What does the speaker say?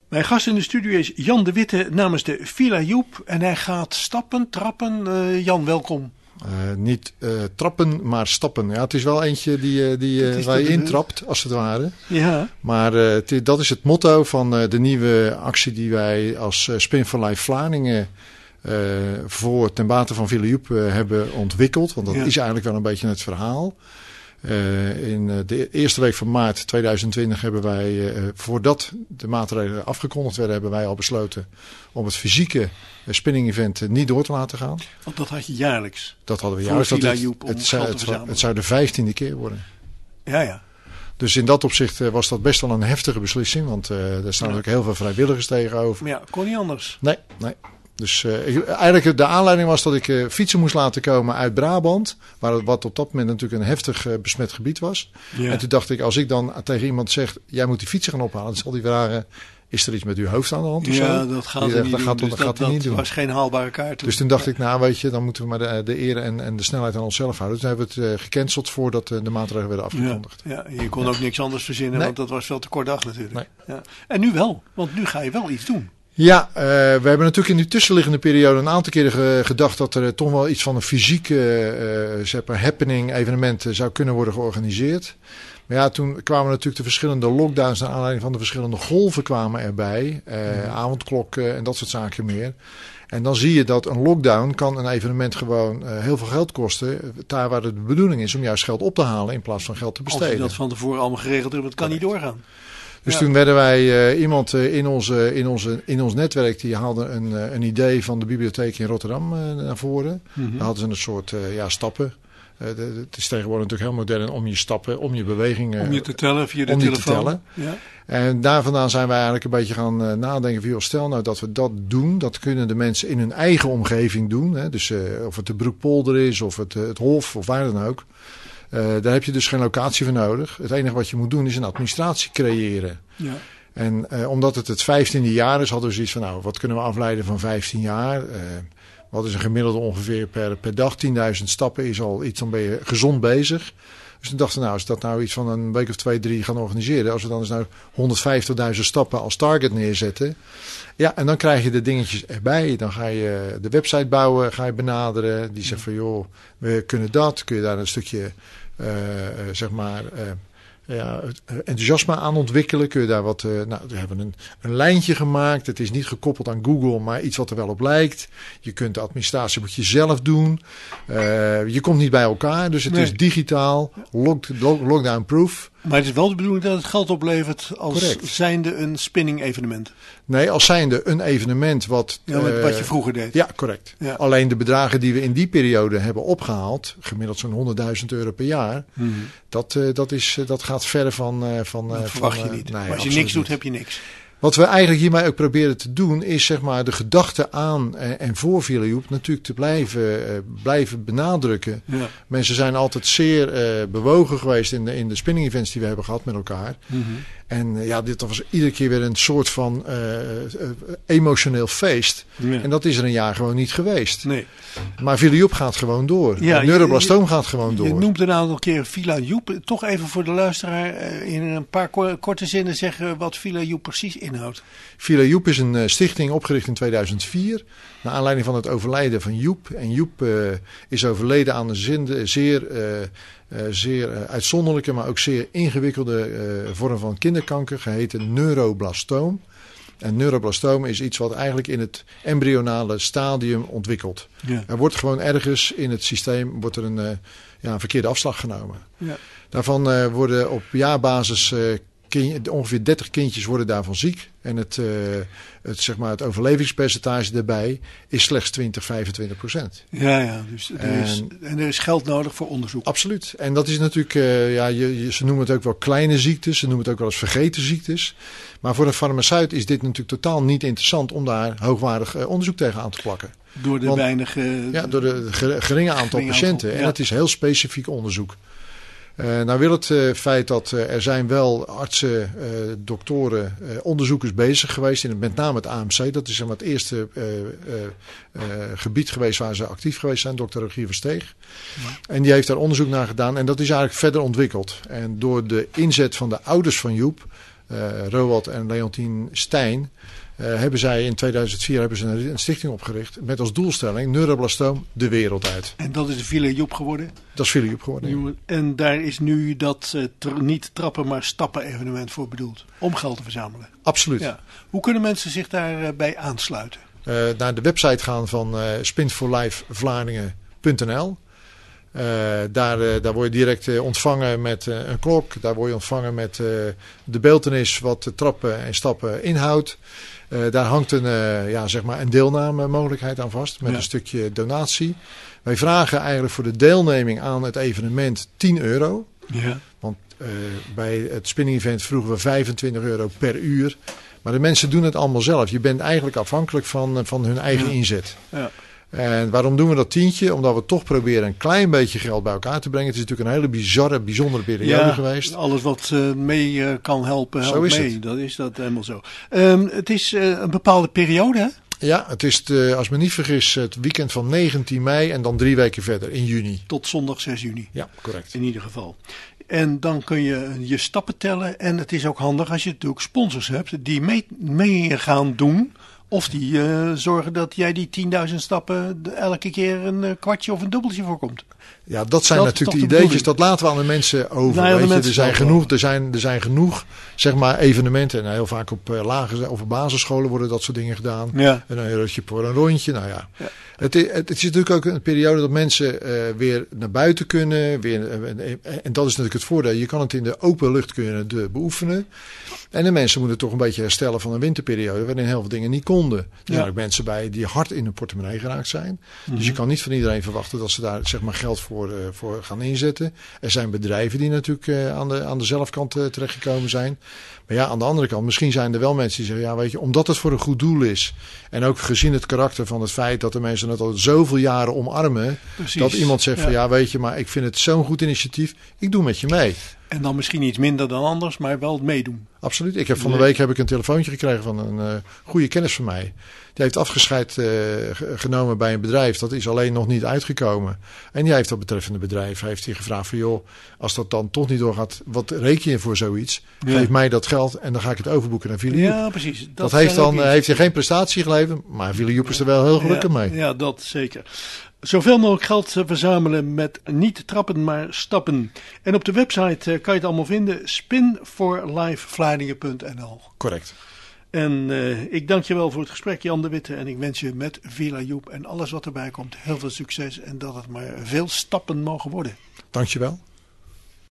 Mijn gast in de studio is Jan de Witte namens de Villa Joep. En hij gaat stappen, trappen. Jan, welkom. Niet trappen, maar stappen. Ja, het is wel eentje waar je intrapt, als het ware. Ja. Maar dat is het motto van de nieuwe actie die wij als Spin for Life Vlaardingen ten bate van Villa Joep hebben ontwikkeld. Want dat is eigenlijk wel een beetje het verhaal. In de eerste week van maart 2020 hebben wij, voordat de maatregelen afgekondigd werden, hebben wij al besloten om het fysieke spinning event niet door te laten gaan. Want dat had je jaarlijks. Dat hadden we jaarlijks. Het zou de 15e keer worden. Ja. Dus in dat opzicht was dat best wel een heftige beslissing. Want er staan ook heel veel vrijwilligers tegenover. Maar ja, kon niet anders. Nee. Dus eigenlijk de aanleiding was dat ik fietsen moest laten komen uit Brabant. Wat op dat moment natuurlijk een heftig besmet gebied was. Ja. En toen dacht ik, als ik dan tegen iemand zeg, jij moet die fietsen gaan ophalen. Dan zal die vragen, is er iets met uw hoofd aan de hand of zo? Ja, dat gaat hij niet doen. Dat was geen haalbare kaart. Dus toen dacht ik, weet je, dan moeten we maar de eer en de snelheid aan onszelf houden. Dus toen hebben we het gecanceld voordat de maatregelen werden afgekondigd. Ja, je kon ook niks anders verzinnen, want dat was veel te kort dag natuurlijk. Nee. Ja. En nu wel, want nu ga je wel iets doen. Ja, we hebben natuurlijk in die tussenliggende periode een aantal keren gedacht dat er toch wel iets van een fysieke happening evenement zou kunnen worden georganiseerd. Maar ja, toen kwamen natuurlijk de verschillende lockdowns naar aanleiding van de verschillende golven kwamen erbij. Avondklokken en dat soort zaken meer. En dan zie je dat een lockdown kan een evenement gewoon heel veel geld kosten. Daar waar de bedoeling is om juist geld op te halen in plaats van geld te besteden. Als je dat van tevoren allemaal geregeld hebt, dat kan niet doorgaan. Dus toen werden wij iemand in ons netwerk die haalde een idee van de bibliotheek in Rotterdam naar voren. Daar hadden ze een soort stappen. Het is tegenwoordig natuurlijk heel modern om je stappen, om je bewegingen. Om je te tellen via de telefoon. Ja. En daar vandaan zijn wij eigenlijk een beetje gaan nadenken van, stel nou dat we dat doen. Dat kunnen de mensen in hun eigen omgeving doen. Hè? Dus of het de Broekpolder is of het Hof of waar dan ook. Daar heb je dus geen locatie voor nodig. Het enige wat je moet doen is een administratie creëren. Ja. En omdat het 15e jaar is, hadden we zoiets van, wat kunnen we afleiden van 15 jaar? Wat is een gemiddelde ongeveer per dag? 10.000 stappen is al iets, dan ben je gezond bezig. Dus toen dachten we, als we dat nou iets van een week of 2, 3 gaan organiseren. Als we dan eens nou 150.000 stappen als target neerzetten. Ja, en dan krijg je de dingetjes erbij. Dan ga je de website bouwen, ga je benaderen. Die zegt van, joh, we kunnen dat. Kun je daar een stukje, enthousiasme aan ontwikkelen. Kun je daar wat, we hebben een lijntje gemaakt. Het is niet gekoppeld aan Google, maar iets wat er wel op lijkt. Je kunt de administratie moet je zelf doen. Je komt niet bij elkaar, dus het is digitaal, lockdown proof. Maar het is wel de bedoeling dat het geld oplevert als zijnde een spinning evenement. Nee, als zijnde een evenement wat je vroeger deed. Ja, correct. Ja. Alleen de bedragen die we in die periode hebben opgehaald, gemiddeld zo'n €100.000 per jaar, dat gaat verder van... dat verwacht je niet. Nee, maar als je niks doet, heb je niks. Wat we eigenlijk hiermee ook proberen te doen is de gedachte aan en voor Villa Joep natuurlijk te blijven benadrukken. Ja. Mensen zijn altijd zeer bewogen geweest in de spinning events die we hebben gehad met elkaar. Mm-hmm. En dit was iedere keer weer een soort van emotioneel feest. Ja. En dat is er een jaar gewoon niet geweest. Nee. Maar Villa Joep gaat gewoon door. Ja, Neuroblastoom gaat gewoon door. Je noemt een aantal keer Villa Joep. Toch even voor de luisteraar in een paar korte zinnen zeggen wat Villa Joep precies inhoudt. Villa Joep is een stichting opgericht in 2004. Naar aanleiding van het overlijden van Joep. En Joep is overleden aan een zeer uitzonderlijke, maar ook zeer ingewikkelde vorm van kinderkanker, geheten neuroblastoom. En neuroblastoom is iets wat eigenlijk in het embryonale stadium ontwikkelt. Ja. Er wordt gewoon ergens in het systeem een verkeerde afslag genomen. Ja. Daarvan worden op jaarbasis ongeveer 30 kindjes worden daarvan ziek. En het overlevingspercentage daarbij is slechts 20-25%. Ja, dus er is geld nodig voor onderzoek. Absoluut. En dat is natuurlijk, ze noemen het ook wel kleine ziektes. Ze noemen het ook wel eens vergeten ziektes. Maar voor een farmaceut is dit natuurlijk totaal niet interessant om daar hoogwaardig onderzoek tegen aan te plakken. Door door de geringe aantal patiënten. En het is heel specifiek onderzoek. Nou wil het feit dat er zijn wel artsen, doktoren, onderzoekers bezig geweest. Met name het AMC. Dat is het eerste gebied geweest waar ze actief geweest zijn. Dr. Rogier Versteeg. Ja. En die heeft daar onderzoek naar gedaan. En dat is eigenlijk verder ontwikkeld. En door de inzet van de ouders van Joep Roald en Leontien Stijn, hebben zij in 2004 een stichting opgericht met als doelstelling neuroblastoom de wereld uit. En dat is de Villa Joep geworden? Dat is Villa Joep geworden. Ja. En daar is nu dat niet trappen maar stappen evenement voor bedoeld, om geld te verzamelen? Absoluut. Ja. Hoe kunnen mensen zich daarbij aansluiten? Naar de website gaan van spinforlifevlaardingen.nl. Daar word je direct ontvangen met een klok. Daar word je ontvangen met de beeltenis wat de trappen en stappen inhoudt. Daar hangt een deelnamemogelijkheid aan vast met een stukje donatie. Wij vragen eigenlijk voor de deelneming aan het evenement €10. Ja. Want bij het spinning event vroegen we €25 per uur. Maar de mensen doen het allemaal zelf. Je bent eigenlijk afhankelijk van hun eigen inzet. Ja. En waarom doen we dat tientje? Omdat we toch proberen een klein beetje geld bij elkaar te brengen. Het is natuurlijk een hele bijzondere periode geweest. Alles wat mee kan helpen, helpt mee. Het. Dat is dat helemaal zo. Het is een bepaalde periode, hè? Ja, het is, als me niet vergis, het weekend van 19 mei en dan 3 weken verder in juni. Tot zondag 6 juni. Ja, correct. In ieder geval. En dan kun je stappen tellen. En het is ook handig als je natuurlijk sponsors hebt die mee gaan doen. Of die zorgen dat jij die 10.000 stappen elke keer een kwartje of een dubbeltje voorkomt. Ja, dat zijn natuurlijk de ideetjes. Dat laten we aan de mensen over. Er zijn genoeg zeg maar, evenementen. En heel vaak op lagere of basisscholen worden dat soort dingen gedaan. Ja. En een eurotje voor een rondje. Nou ja. Ja. Het is natuurlijk ook een periode dat mensen weer naar buiten kunnen. En dat is natuurlijk het voordeel. Je kan het in de open lucht beoefenen. En de mensen moeten toch een beetje herstellen van een winterperiode waarin heel veel dingen niet konden. Er zijn ook mensen bij die hard in hun portemonnee geraakt zijn. Mm-hmm. Dus je kan niet van iedereen verwachten dat ze daar zeg maar, geld voor gaan inzetten. Er zijn bedrijven die natuurlijk aan de zelfkant terechtgekomen zijn. Maar ja, aan de andere kant, misschien zijn er wel mensen die zeggen, ja, weet je, omdat het voor een goed doel is. En ook gezien het karakter van het feit dat de mensen het al zoveel jaren omarmen. Precies. Dat iemand zegt van, ja, weet je, maar ik vind het zo'n goed initiatief. Ik doe met je mee. En dan misschien iets minder dan anders, maar wel meedoen. Absoluut. Van de week een telefoontje gekregen van een goede kennis van mij. Die heeft afgescheid genomen bij een bedrijf. Dat is alleen nog niet uitgekomen. En die heeft dat betreffende bedrijf gevraagd van, joh, als dat dan toch niet doorgaat, wat reken je voor zoiets? Ja. Geef mij dat geld en dan ga ik het overboeken naar Villa Joep. Ja, precies. Dat heeft hij geen prestatie geleverd, maar Villa Joep is er wel heel gelukkig mee. Ja, dat zeker. Zoveel mogelijk geld verzamelen met niet trappen, maar stappen. En op de website kan je het allemaal vinden. spinforlifevlaardingen.nl. Correct. En ik dank je wel voor het gesprek, Jan de Witte. En ik wens je met Villa Joep en alles wat erbij komt heel veel succes. En dat het maar veel stappen mogen worden. Dank je wel.